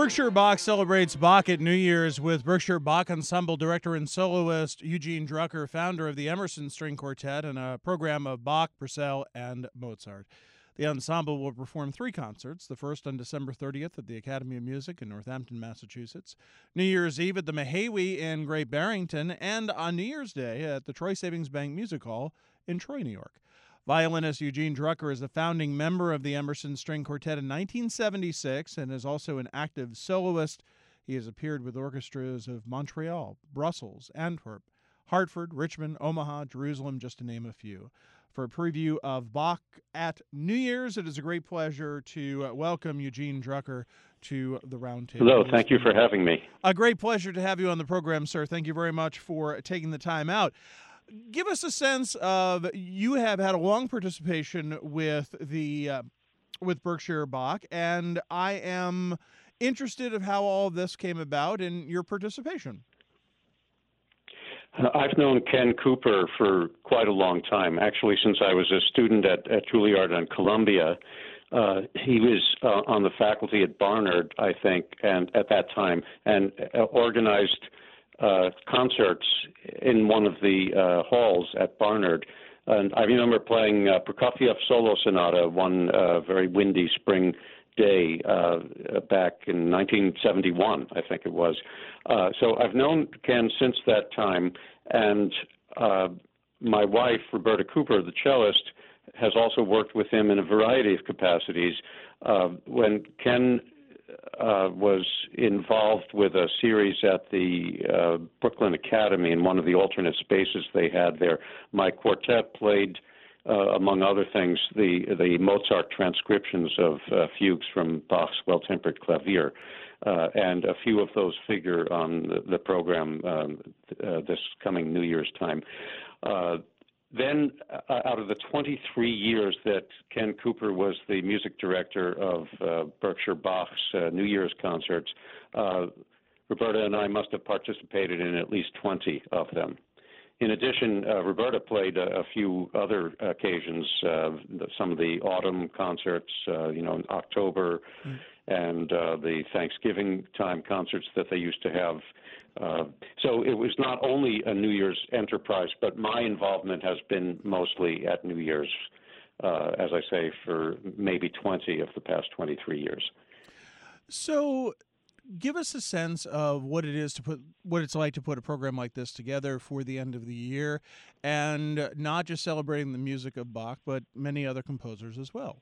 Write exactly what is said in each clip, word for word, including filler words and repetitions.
Berkshire Bach celebrates Bach at New Year's with Berkshire Bach Ensemble director and soloist Eugene Drucker, founder of the Emerson String Quartet, and a program of Bach, Purcell, and Mozart. The ensemble will perform three concerts, the first on December thirtieth at the Academy of Music in Northampton, Massachusetts, New Year's Eve at the Mahawi in Great Barrington, and on New Year's Day at the Troy Savings Bank Music Hall in Troy, New York. Violinist Eugene Drucker is a founding member of the Emerson String Quartet in nineteen seventy-six and is also an active soloist. He has appeared with orchestras of Montreal, Brussels, Antwerp, Hartford, Richmond, Omaha, Jerusalem, just to name a few. For a preview of Bach at New Year's, it is a great pleasure to uh, welcome Eugene Drucker to the Roundtable. Hello, thank you for having me. A great pleasure to have you on the program, sir. Thank you very much for taking the time out. Give us a sense of, you have had a long participation with the uh, with Berkshire Bach, and I am interested of how all of this came about and your participation. I've known Ken Cooper for quite a long time, actually since I was a student at, at Juilliard and Columbia. Uh, he was uh, on the faculty at Barnard, I think, and at that time, and uh, organized uh, concerts in one of the uh, halls at Barnard. And I remember playing uh, Prokofiev Solo Sonata one uh, very windy spring day uh, back in nineteen seventy-one, I think it was. Uh, so I've known Ken since that time, and uh, my wife, Roberta Cooper, the cellist, has also worked with him in a variety of capacities. Uh, when Ken uh, was involved with a series at the uh, Brooklyn Academy in one of the alternate spaces they had there, my quartet played, uh, among other things, the, the Mozart transcriptions of uh, fugues from Bach's Well-Tempered Clavier. Uh, and a few of those figure on the, the program um, uh, this coming New Year's time. Uh, then, uh, out of the twenty-three years that Ken Cooper was the music director of uh, Berkshire Bach's uh, New Year's concerts, uh, Roberta and I must have participated in at least twenty of them. In addition, uh, Roberta played a, a few other occasions, uh, some of the autumn concerts, uh, you know, in October, mm. and uh, the Thanksgiving time concerts that they used to have. Uh, so it was not only a New Year's enterprise, but my involvement has been mostly at New Year's, uh, as I say, for maybe twenty of the past twenty-three years. So give us a sense of what it is to put, what it's like to put a program like this together for the end of the year, and not just celebrating the music of Bach, but many other composers as well.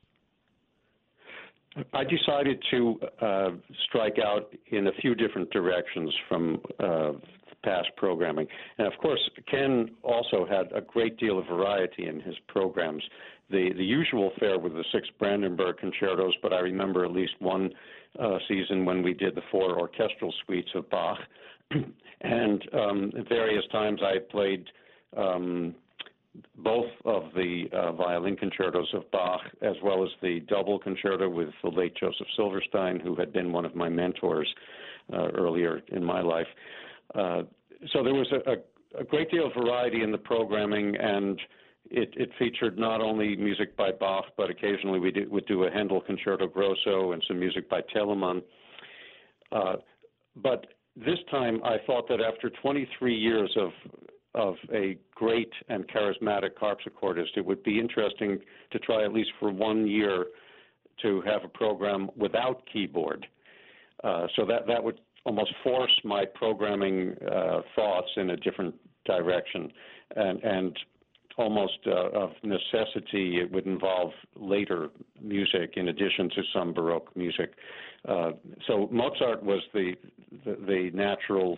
I decided to uh, strike out in a few different directions from uh, past programming. And of course, Ken also had a great deal of variety in his programs. The, the usual fare with the six Brandenburg concertos, but I remember at least one uh, season when we did the four orchestral suites of Bach. And um, at various times I played um, both of the uh, violin concertos of Bach, as well as the double concerto with the late Joseph Silverstein, who had been one of my mentors uh, earlier in my life. Uh, so there was a, a, a great deal of variety in the programming, and it, it featured not only music by Bach, but occasionally we did, would do a Handel Concerto Grosso and some music by Telemann. Uh, but this time I thought that after twenty-three years of of a great and charismatic harpsichordist, it would be interesting to try at least for one year to have a program without keyboard. Uh, so that, that would almost force my programming uh, thoughts in a different direction. And, and almost uh, of necessity, it would involve later music in addition to some Baroque music. Uh, so Mozart was the, the, the natural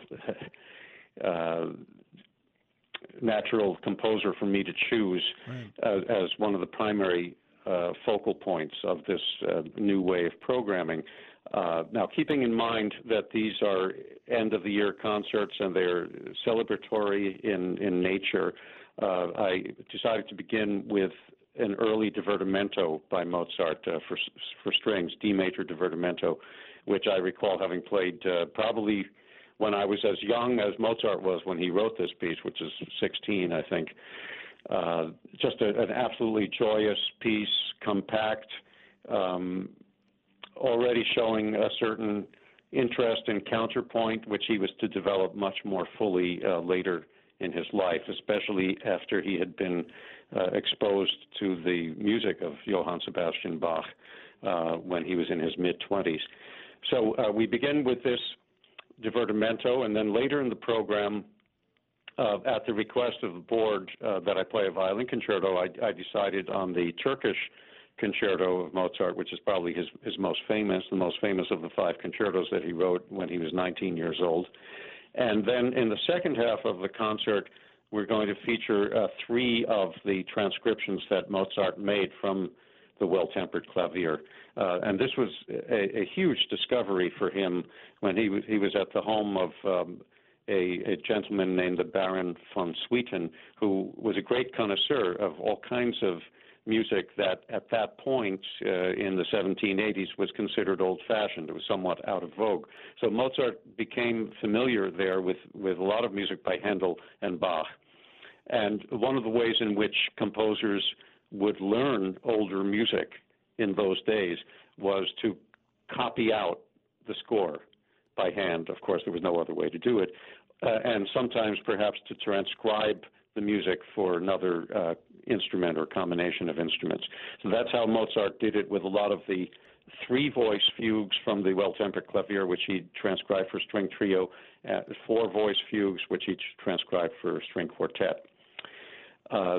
uh, natural composer for me to choose right. uh, as one of the primary uh, focal points of this uh, new way of programming. Uh, now, keeping in mind that these are end-of-the-year concerts and they're celebratory in, in nature, uh, I decided to begin with an early divertimento by Mozart uh, for, for strings, D major divertimento, which I recall having played uh, probably when I was as young as Mozart was when he wrote this piece, which is sixteen, I think. Uh, just a, an absolutely joyous piece, compact, um, already showing a certain interest in counterpoint, which he was to develop much more fully uh, later in his life, especially after he had been uh, exposed to the music of Johann Sebastian Bach uh, when he was in his mid-twenties. So uh, we begin with this divertimento, and then later in the program, uh, at the request of the board uh, that I play a violin concerto, I, I decided on the Turkish concerto of Mozart, which is probably his, his most famous, the most famous of the five concertos that he wrote when he was nineteen years old. And then in the second half of the concert, we're going to feature uh, three of the transcriptions that Mozart made from the Well-Tempered Clavier. Uh, and this was a, a huge discovery for him when he, w- he was at the home of um, a, a gentleman named the Baron von Swieten, who was a great connoisseur of all kinds of music that at that point uh, in the seventeen eighties was considered old-fashioned. It was somewhat out of vogue. So Mozart became familiar there with, with a lot of music by Handel and Bach. And one of the ways in which composers would learn older music in those days was to copy out the score by hand. Of course, there was no other way to do it. Uh, and sometimes perhaps to transcribe the music for another uh, instrument or combination of instruments. So that's how Mozart did it with a lot of the three-voice fugues from the Well-Tempered Clavier, which he transcribed for string trio, uh, four-voice fugues, which he transcribed for string quartet. Uh,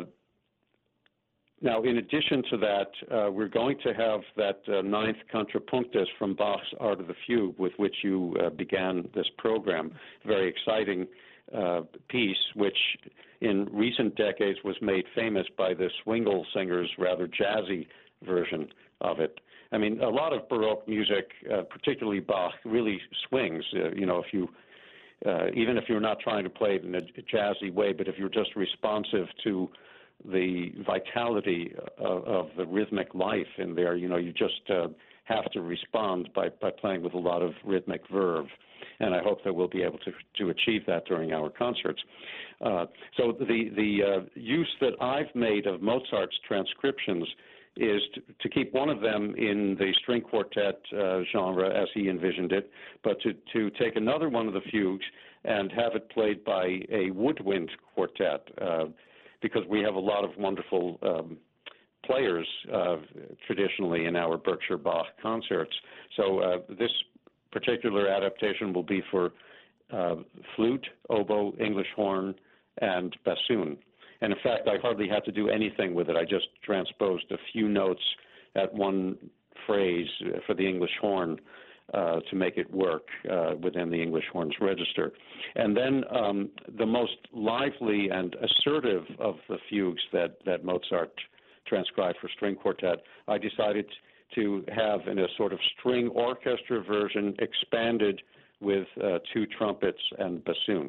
now, in addition to that, uh, we're going to have that uh, ninth contrapunctus from Bach's Art of the Fugue, with which you uh, began this program. Very exciting uh, piece, which in recent decades was made famous by the Swingle singers' rather jazzy version of it. I mean, a lot of Baroque music, uh, particularly Bach, really swings. Uh, you know, if you uh, even if you're not trying to play it in a jazzy way, but if you're just responsive to the vitality of, of the rhythmic life in there, you know, you just uh, have to respond by, by playing with a lot of rhythmic verve. And I hope that we'll be able to, to achieve that during our concerts. Uh, so the, the uh, use that I've made of Mozart's transcriptions is to, to keep one of them in the string quartet uh, genre as he envisioned it, but to, to take another one of the fugues and have it played by a woodwind quartet, uh, because we have a lot of wonderful um, players uh, traditionally in our Berkshire Bach concerts. So uh, this particular adaptation will be for uh, flute, oboe, English horn, and bassoon. And in fact, I hardly had to do anything with it. I just transposed a few notes at one phrase for the English horn uh, to make it work uh, within the English horn's register. And then um, the most lively and assertive of the fugues that, that Mozart transcribed for string quartet, I decided to have in a sort of string orchestra version expanded with uh, two trumpets and bassoon.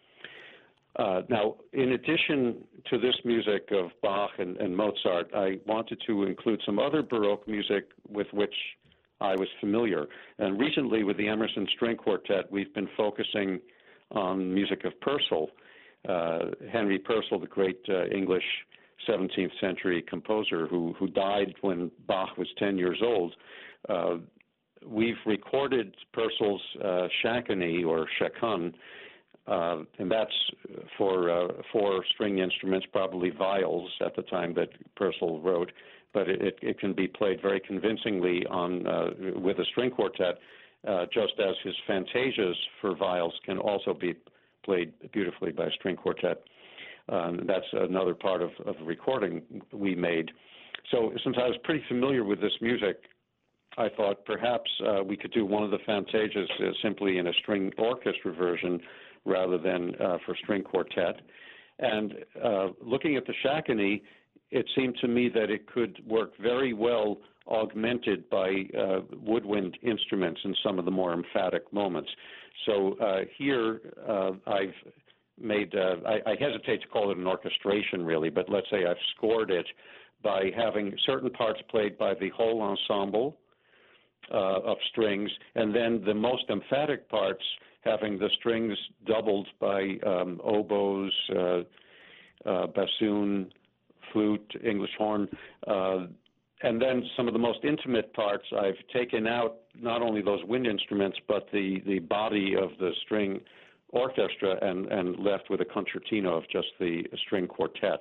Uh, now, in addition to this music of Bach and, and Mozart, I wanted to include some other Baroque music with which I was familiar. And recently, with the Emerson String Quartet, we've been focusing on music of Purcell. Uh, Henry Purcell, the great uh, English seventeenth century composer who, who died when Bach was ten years old. Uh, we've recorded Purcell's uh, Shakony or Chaconne, Uh, and that's for uh, four string instruments, probably viols at the time that Purcell wrote, but it, it can be played very convincingly on uh, with a string quartet, uh, just as his fantasias for viols can also be played beautifully by a string quartet. Um, that's another part of, of the recording we made. So since I was pretty familiar with this music, I thought perhaps uh, we could do one of the fantasias uh, simply in a string orchestra version rather than uh, for string quartet. And uh, looking at the Shakony, it seemed to me that it could work very well augmented by uh, woodwind instruments in some of the more emphatic moments. So uh, here uh, I've made, uh, I, I hesitate to call it an orchestration really, but let's say I've scored it by having certain parts played by the whole ensemble uh, of strings, and then the most emphatic parts having the strings doubled by um, oboes, uh, uh, bassoon, flute, English horn, uh, and then some of the most intimate parts, I've taken out not only those wind instruments, but the, the body of the string orchestra and, and left with a concertino of just the string quartet.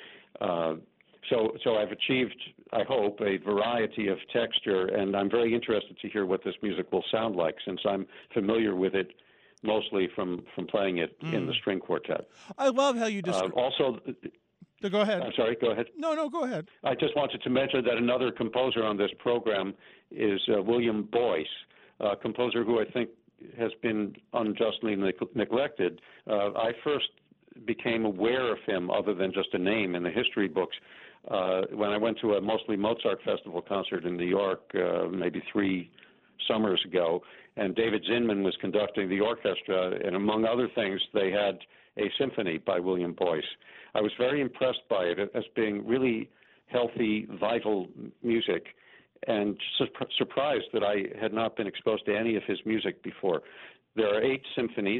Uh, so, so I've achieved, I hope, a variety of texture, and I'm very interested to hear what this music will sound like, since I'm familiar with it mostly from, from playing it mm. in the string quartet. I love how you describe. Uh, also, so go ahead. I'm sorry. Go ahead. No, no, go ahead. I just wanted to mention that another composer on this program is uh, William Boyce, a composer who I think has been unjustly ne- neglected. Uh, I first became aware of him, other than just a name, in the history books uh, when I went to a mostly Mozart Festival concert in New York uh, maybe three summers ago, and David Zinman was conducting the orchestra, and among other things, they had a symphony by William Boyce. I was very impressed by it as being really healthy, vital music, and su- surprised that I had not been exposed to any of his music before. There are eight symphonies.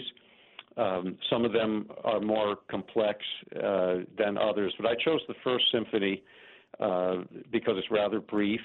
Um, some of them are more complex uh, than others, but I chose the first symphony uh, because it's rather brief,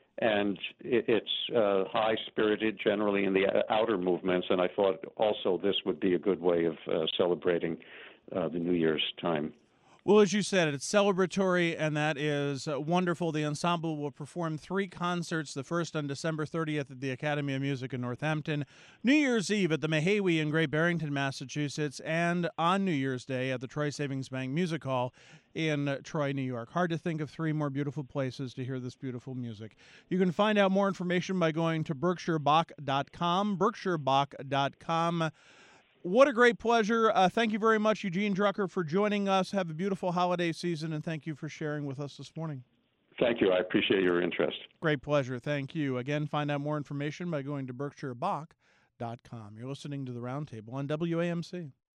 and it, it's uh, high-spirited generally in the outer movements, and I thought also this would be a good way of uh, celebrating uh, the New Year's time. Well, as you said, it's celebratory, and that is uh, wonderful. The ensemble will perform three concerts, the first on December thirtieth at the Academy of Music in Northampton, New Year's Eve at the Mahawi in Great Barrington, Massachusetts, and on New Year's Day at the Troy Savings Bank Music Hall in uh, Troy, New York. Hard to think of three more beautiful places to hear this beautiful music. You can find out more information by going to berkshire bach dot com, berkshire bach dot com. What a great pleasure. Uh, thank you very much, Eugene Drucker, for joining us. Have a beautiful holiday season, and thank you for sharing with us this morning. Thank you. I appreciate your interest. Great pleasure. Thank you. Again, find out more information by going to berkshire bach dot com. You're listening to The Roundtable on W A M C.